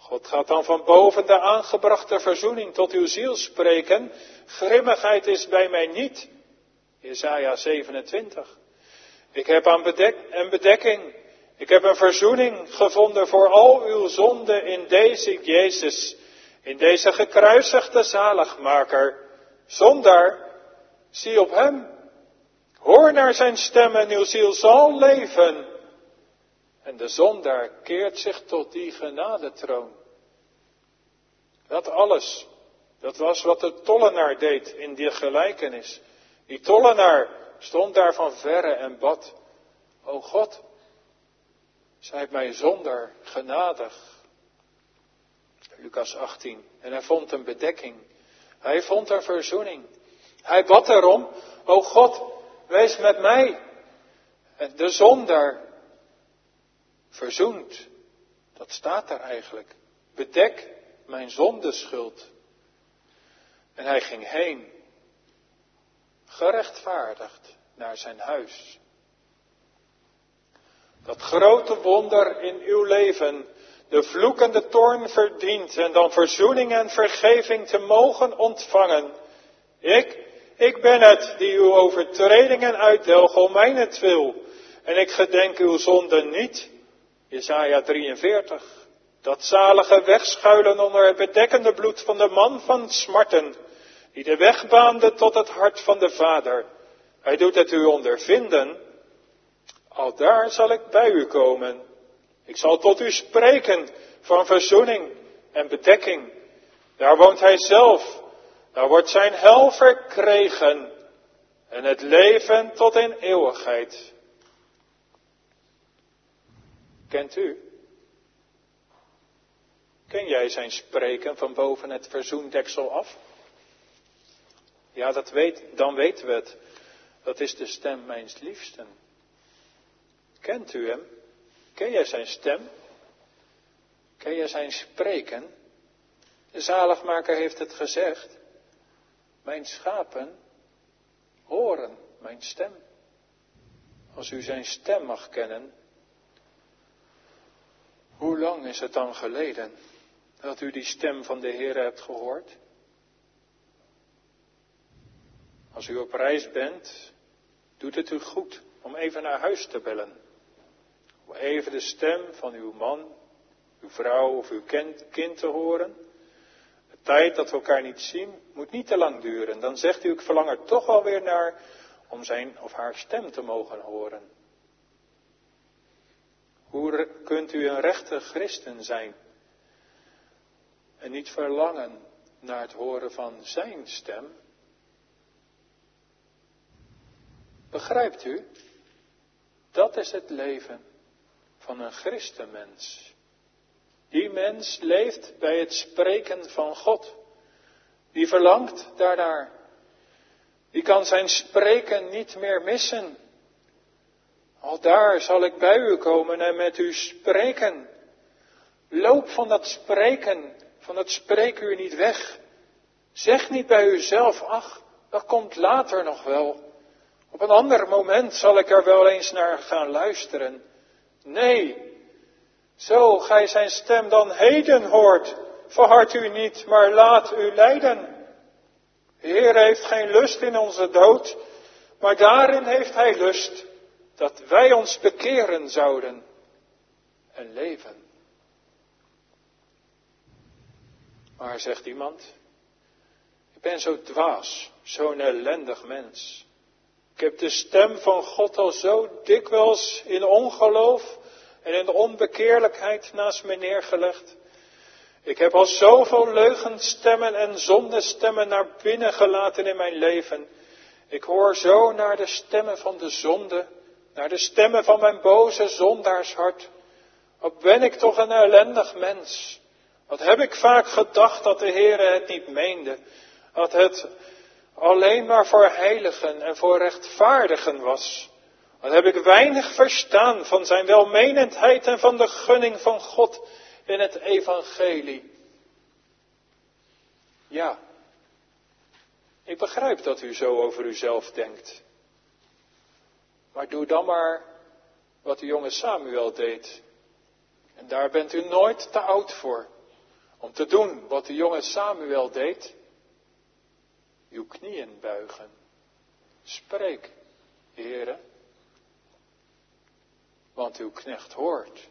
S1: God gaat dan van boven de aangebrachte verzoening tot uw ziel spreken. Grimmigheid is bij mij niet. Jesaja zevenentwintig. Ik heb aan bedek een bedekking. Ik heb een verzoening gevonden voor al uw zonden in deze Jezus. In deze gekruisigde zaligmaker. Zondaar, zie op hem. Hoor naar zijn stem en uw ziel zal leven. En de zondaar keert zich tot die genadetroon. Dat alles, dat was wat de tollenaar deed in die gelijkenis. Die tollenaar stond daar van verre en bad. O God, zijt mij zondaar genadig. Lucas achttien. En hij vond een bedekking. Hij vond een verzoening. Hij bad erom, o God, wees met mij. En de zondaar verzoend. Dat staat daar eigenlijk. Bedek mijn zondeschuld. En hij ging heen. Gerechtvaardigd naar zijn huis. Dat grote wonder in uw leven, de vloek en de toorn verdient en dan verzoening en vergeving te mogen ontvangen. Ik, ik ben het die uw overtredingen uitdelg om mijnentwil. En ik gedenk uw zonde niet. Jesaja drieënveertig. Dat zalige wegschuilen onder het bedekkende bloed van de man van smarten, die de weg baande tot het hart van de Vader. Hij doet het u ondervinden. Al daar zal ik bij u komen. Ik zal tot u spreken van verzoening en bedekking. Daar woont hij zelf. Daar wordt zijn hel verkregen. En het leven tot in eeuwigheid. Kent u? Ken jij zijn spreken van boven het verzoendeksel af? Ja, dat weet, dan weten we het. Dat is de stem mijns liefsten. Kent u hem? Ken jij zijn stem? Ken jij zijn spreken? De zaligmaker heeft het gezegd. Mijn schapen horen mijn stem. Als u zijn stem mag kennen. Hoe lang is het dan geleden dat u die stem van de Heer hebt gehoord? Als u op reis bent, doet het u goed om even naar huis te bellen. Om even de stem van uw man, uw vrouw of uw kind te horen. De tijd dat we elkaar niet zien, moet niet te lang duren. Dan zegt u, ik verlang er toch wel weer naar om zijn of haar stem te mogen horen. Hoe kunt u een rechte christen zijn en niet verlangen naar het horen van zijn stem? Begrijpt u? Dat is het leven van een christenmens. Die mens leeft bij het spreken van God. Die verlangt daarnaar. Die kan zijn spreken niet meer missen. Al daar zal ik bij u komen en met u spreken. Loop van dat spreken, van dat spreekuur niet weg. Zeg niet bij uzelf, ach, dat komt later nog wel. Op een ander moment zal ik er wel eens naar gaan luisteren. Nee, zo gij zijn stem dan heden hoort, verhard u niet, maar laat u leiden. De Heer heeft geen lust in onze dood, maar daarin heeft hij lust dat wij ons bekeren zouden en leven. Maar zegt iemand, ik ben zo dwaas, zo'n ellendig mens. Ik heb de stem van God al zo dikwijls in ongeloof en in de onbekeerlijkheid naast me neergelegd. Ik heb al zoveel leugenstemmen en zondestemmen naar binnen gelaten in mijn leven. Ik hoor zo naar de stemmen van de zonde, naar de stemmen van mijn boze zondaarshart. Wat ben ik toch een ellendig mens. Wat heb ik vaak gedacht dat de Heere het niet meende. Dat het alleen maar voor heiligen en voor rechtvaardigen was. Wat heb ik weinig verstaan van zijn welmenendheid en van de gunning van God in het evangelie. Ja, ik begrijp dat u zo over uzelf denkt. Maar doe dan maar wat de jonge Samuel deed. En daar bent u nooit te oud voor. Om te doen wat de jonge Samuel deed. Uw knieën buigen. Spreek, Heere. Want uw knecht hoort.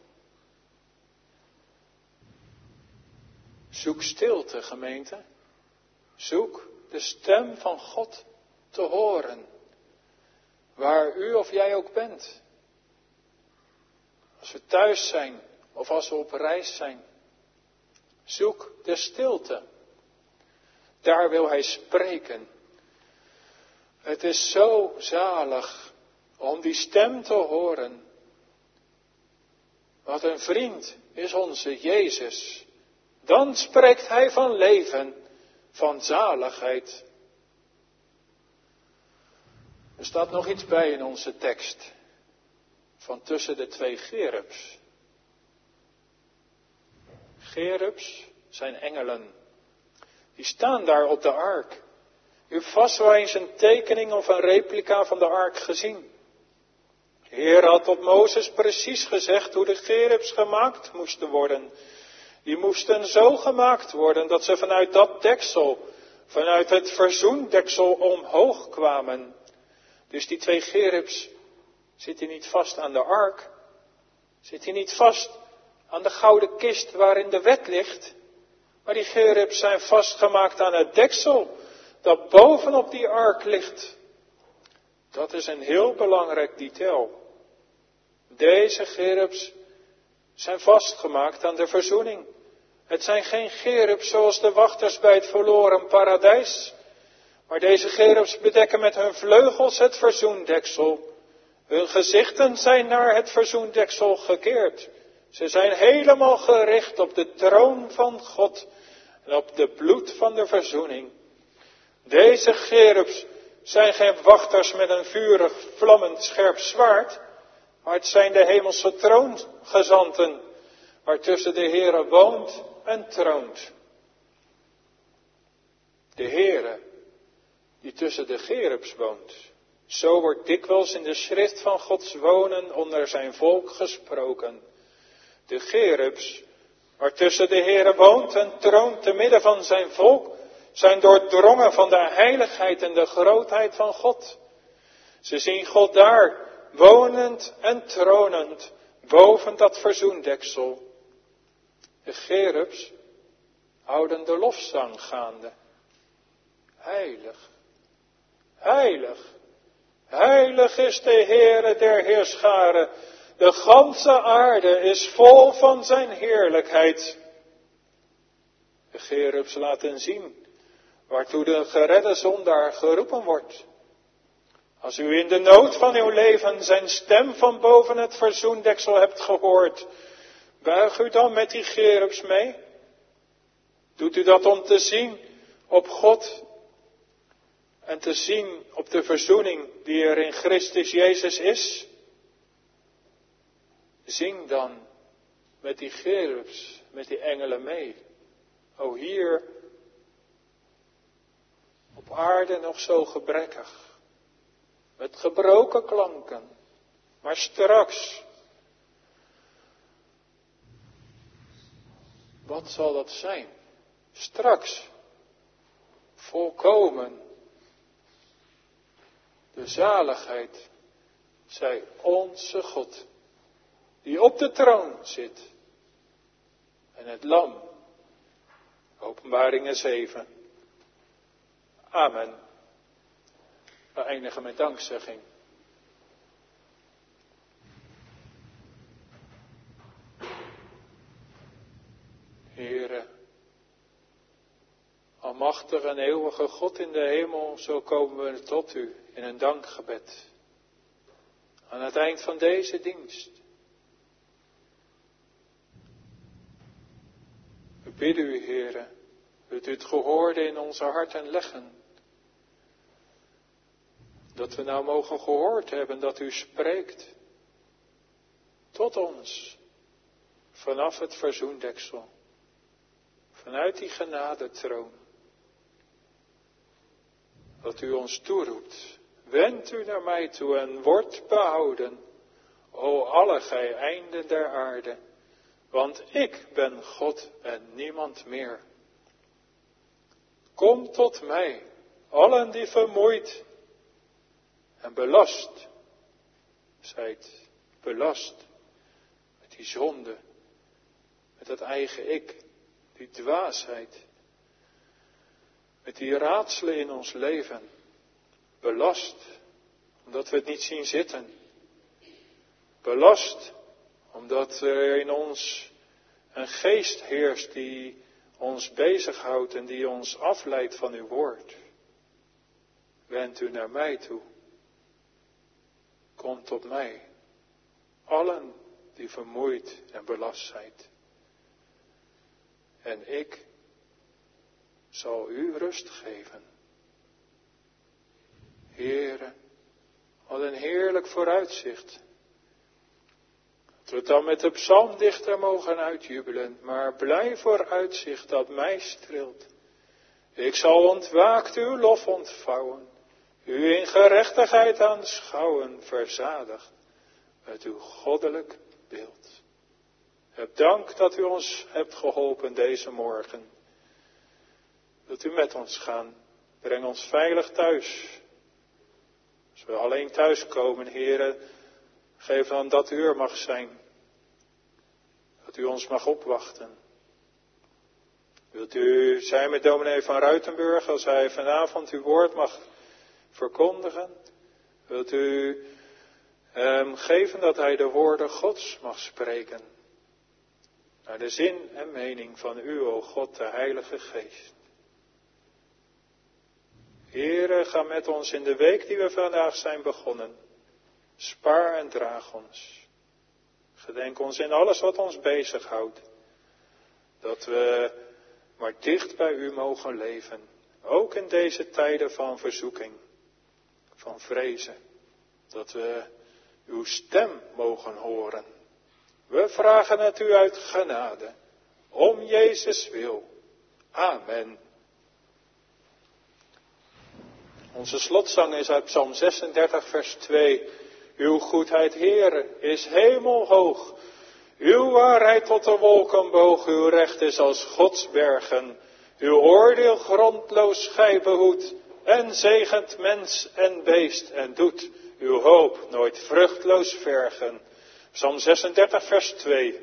S1: Zoek stilte, gemeente. Zoek de stem van God te horen. Waar u of jij ook bent. Als we thuis zijn of als we op reis zijn. Zoek de stilte. Daar wil hij spreken. Het is zo zalig om die stem te horen. Wat een vriend is onze Jezus. Dan spreekt hij van leven, van zaligheid. Er staat nog iets bij in onze tekst. Van tussen de twee gerubs. Gerubs zijn engelen. Die staan daar op de ark. U hebt vast wel eens een tekening of een replica van de ark gezien. De Heer had tot Mozes precies gezegd hoe de gerubs gemaakt moesten worden. Die moesten zo gemaakt worden dat ze vanuit dat deksel, vanuit het verzoendeksel omhoog kwamen. Dus die twee gerubs zitten niet vast aan de ark. Zitten niet vast aan de gouden kist waarin de wet ligt. Maar die gerubs zijn vastgemaakt aan het deksel dat bovenop die ark ligt. Dat is een heel belangrijk detail. Deze gerubs zijn vastgemaakt aan de verzoening. Het zijn geen gerubs zoals de wachters bij het verloren paradijs. Maar deze gerubs bedekken met hun vleugels het verzoendeksel. Hun gezichten zijn naar het verzoendeksel gekeerd. Ze zijn helemaal gericht op de troon van God en op de bloed van de verzoening. Deze gerubs zijn geen wachters met een vurig, vlammend, scherp zwaard, maar het zijn de hemelse troongezanten, waartussen de Heere woont en troont. De Heere, die tussen de gerubs woont. Zo wordt dikwijls in de schrift van Gods wonen onder zijn volk gesproken. De gerubs, waartussen de Heere woont en troont te midden van zijn volk, zijn doordrongen van de heiligheid en de grootheid van God. Ze zien God daar, wonend en tronend, boven dat verzoendeksel. De gerubs houden de lofzang gaande. Heilig, heilig, heilig is de Heere der heerscharen. De ganse aarde is vol van zijn heerlijkheid. De gerubs laten zien waartoe de geredde zondaar geroepen wordt. Als u in de nood van uw leven zijn stem van boven het verzoendeksel hebt gehoord, buig u dan met die gerubs mee? Doet u dat om te zien op God en te zien op de verzoening die er in Christus Jezus is? Zing dan met die gerubs, met die engelen mee. O hier, op aarde nog zo gebrekkig, met gebroken klanken, maar straks, wat zal dat zijn? Straks, volkomen, de zaligheid, zij onze God, die op de troon zit, en het lam. Openbaringen zeven. Amen. We eindigen met dankzegging. Heere, almachtige en eeuwige God in de hemel, zo komen we tot u in een dankgebed. Aan het eind van deze dienst. We bidden u, Heere, wilt u het gehoorde in onze harten leggen. Dat we nou mogen gehoord hebben dat u spreekt. Tot ons. Vanaf het verzoendeksel. Vanuit die genadetroon. Dat u ons toeroept. Wend u naar mij toe en wordt behouden. O alle gij einden der aarde. want ik ben God en niemand meer. Kom tot mij, allen die vermoeid en belast zijt, belast met die zonde, met dat eigen ik, die dwaasheid, met die raadselen in ons leven, belast omdat we het niet zien zitten, belast omdat er in ons een geest heerst die ons bezighoudt en die ons afleidt van uw woord. Wend u naar mij toe. Kom tot mij, allen die vermoeid en belast zijt. En ik zal u rust geven. Heere, wat een heerlijk vooruitzicht. Dat we dan met de psalmdichter mogen uitjubelen, maar blij vooruitzicht dat mij streelt. Ik zal ontwaakt uw lof ontvouwen, u in gerechtigheid aanschouwen, verzadigd met uw goddelijk beeld. Heb dank dat u ons hebt geholpen deze morgen. Wilt u met ons gaan, breng ons veilig thuis. Als we alleen thuis komen, Heere, geef dan dat uur mag zijn. Dat u ons mag opwachten. Wilt u zijn met dominee van Ruitenburg als hij vanavond uw woord mag verkondigen? Wilt u hem geven dat hij de woorden Gods mag spreken? Naar de zin en mening van u, o God, de Heilige Geest. Heere, ga met ons in de week die we vandaag zijn begonnen. Spaar en draag ons. Gedenk ons in alles wat ons bezighoudt. Dat we maar dicht bij u mogen leven. Ook in deze tijden van verzoeking. Van vrezen. Dat we uw stem mogen horen. We vragen het u uit genade. Om Jezus wil. Amen. Onze slotzang is uit Psalm zesendertig vers twee. Uw goedheid, Heere, is hemelhoog. Uw waarheid tot de wolken boog. Uw recht is als Gods bergen. Uw oordeel grondloos gij behoedt. En zegent mens en beest en doet uw hoop nooit vruchtloos vergen. Psalm zesendertig vers twee.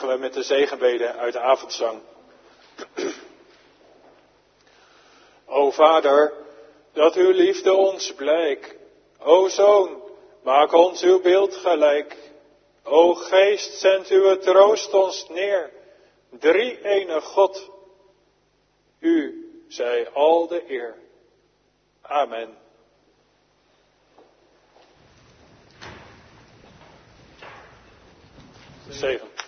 S1: eindigen we met de zegenbede uit de avondzang. O Vader, dat uw liefde ons blijk. O Zoon, maak ons uw beeld gelijk. O Geest, zend uw troost ons neer. Drie ene God, u zij al de eer. Amen. Zegen.